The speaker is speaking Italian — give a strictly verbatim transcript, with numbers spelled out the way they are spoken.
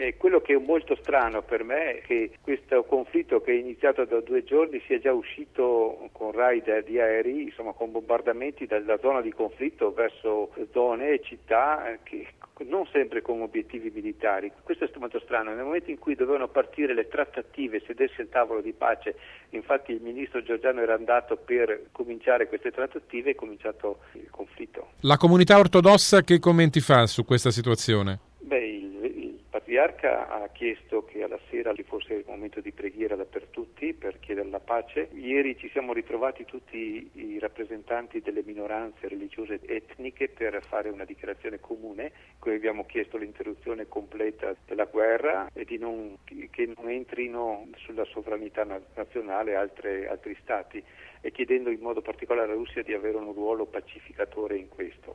E quello che è molto strano per me è che questo conflitto, che è iniziato da due giorni, sia già uscito con raid di aerei, insomma con bombardamenti dalla zona di conflitto verso zone e città che non sempre con obiettivi militari. Questo è molto strano. Nel momento in cui dovevano partire le trattative, sedersi al tavolo di pace, infatti il ministro Giorgiano era andato per cominciare queste trattative, è cominciato il conflitto. La comunità ortodossa che commenti fa su questa situazione? Beh, il, il patriarca ha chiesto che alla sera ci fosse il momento di preghiera per tutti per chiedere la pace. Ieri ci siamo ritrovati tutti i rappresentanti delle minoranze religiose ed etniche per fare una dichiarazione comune, in cui abbiamo chiesto l'interruzione completa della guerra e di non, che non entrino sulla sovranità nazionale altre, altri stati, e chiedendo in modo particolare alla Russia di avere un ruolo pacificatore in questo.